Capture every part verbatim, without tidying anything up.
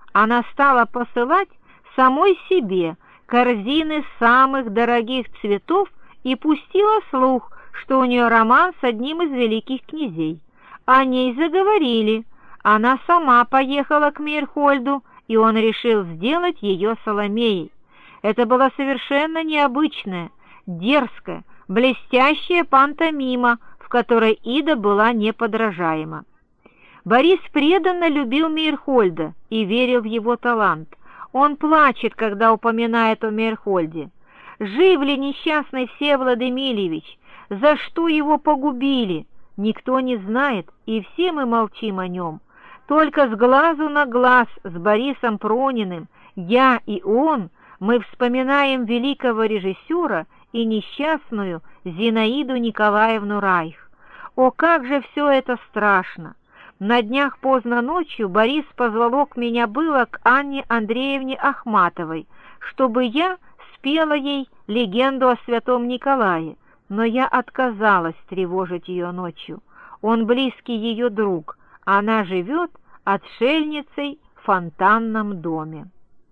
Она стала посылать самой себе корзины самых дорогих цветов и пустила слух, что у нее роман с одним из великих князей. О ней заговорили. Она сама поехала к Мейерхольду, и он решил сделать ее Соломеей. Это была совершенно необычная, дерзкая, блестящая пантомима, в которой Ида была неподражаема. Борис преданно любил Мейерхольда и верил в его талант. Он плачет, когда упоминает о Мейерхольде. Жив ли несчастный Всеволод Эмильевич? За что его погубили? Никто не знает, и все мы молчим о нем. Только с глазу на глаз с Борисом Прониным, я и он, мы вспоминаем великого режиссера и несчастную Зинаиду Николаевну Райх. О, как же все это страшно! На днях поздно ночью Борис позволок меня было к Анне Андреевне Ахматовой, чтобы я спела ей легенду о святом Николае, но я отказалась тревожить ее ночью. Он близкий ее друг, она живет отшельницей в фонтанном доме.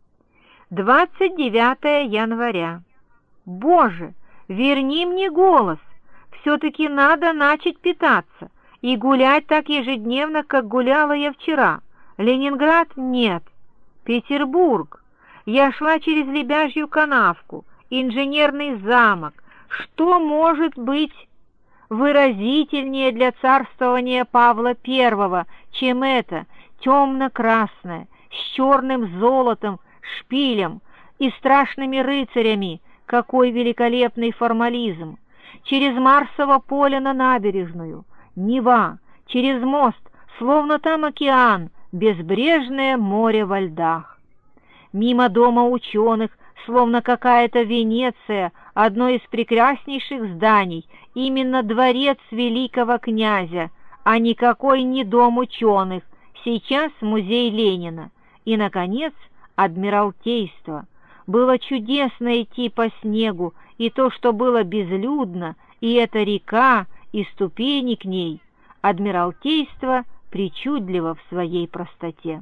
двадцать девятое января. Боже, верни мне голос! Все-таки надо начать питаться и гулять так ежедневно, как гуляла я вчера. Ленинград — нет. Петербург. Я шла через Лебяжью канавку, инженерный замок. Что может быть выразительнее для царствования Павла Первого, чем это темно-красное, с черным золотом, шпилем и страшными рыцарями? Какой великолепный формализм! Через Марсово поле на набережную, Нева, через мост, словно там океан, безбрежное море во льдах. Мимо дома ученых, словно какая-то Венеция, одно из прекраснейших зданий, именно дворец великого князя, а никакой не дом ученых, сейчас музей Ленина. И, наконец, Адмиралтейство. Было чудесно идти по снегу, и то, что было безлюдно, и эта река, и ступени к ней. Адмиралтейство причудливо в своей простоте.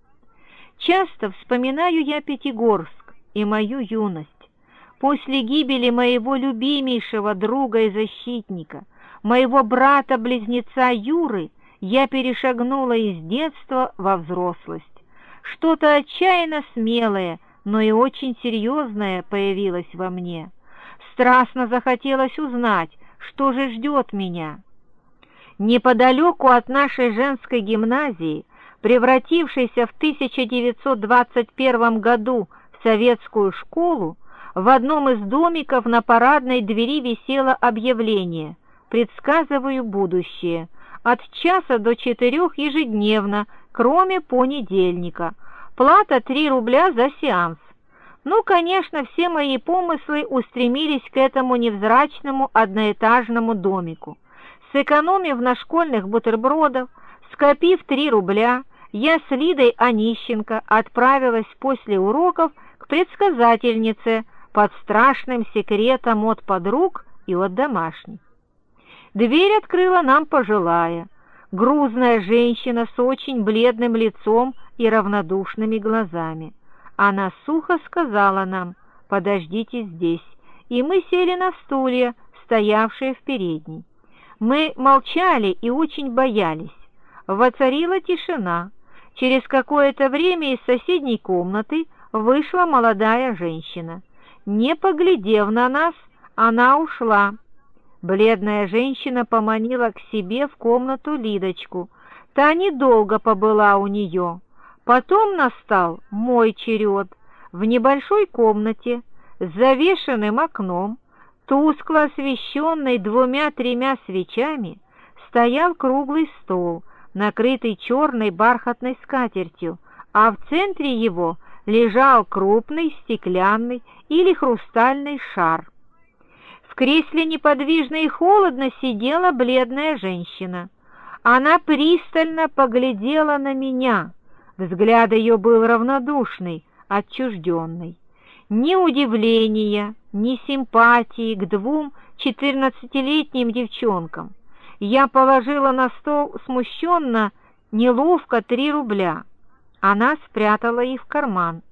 Часто вспоминаю я Пятигорск и мою юность. После гибели моего любимейшего друга и защитника, моего брата-близнеца Юры, я перешагнула из детства во взрослость. Что-то отчаянно смелое, но и очень серьезное появилось во мне. Страстно захотелось узнать, что же ждет меня. Неподалеку от нашей женской гимназии, превратившейся в тысяча девятьсот двадцать первом году в советскую школу, в одном из домиков на парадной двери висело объявление: «Предсказываю будущее. От часа до четырех ежедневно, кроме понедельника. Плата три рубля за сеанс». Ну, конечно, все мои помыслы устремились к этому невзрачному одноэтажному домику. Сэкономив на школьных бутербродов, скопив три рубля, я с Лидой Онищенко отправилась после уроков к предсказательнице под страшным секретом от подруг и от домашних. Дверь открыла нам пожилая, грузная женщина с очень бледным лицом и равнодушными глазами. Она сухо сказала нам: «Подождите здесь», и мы сели на стулья, стоявшие в передней. Мы молчали и очень боялись. Воцарила тишина. Через какое-то время из соседней комнаты вышла молодая женщина. Не поглядев на нас, она ушла. Бледная женщина поманила к себе в комнату Лидочку. Та недолго побыла у нее. Потом настал мой черед. В небольшой комнате с завешенным окном, тускло освещенный двумя-тремя свечами, стоял круглый стол, накрытый черной бархатной скатертью, а в центре его лежал крупный стеклянный или хрустальный шар. В кресле неподвижно и холодно сидела бледная женщина. Она пристально поглядела на меня. Взгляд ее был равнодушный, отчужденный. Ни удивления, ни симпатии к двум четырнадцатилетним девчонкам. Я положила на стол смущенно, неловко три рубля. Она спрятала их в карман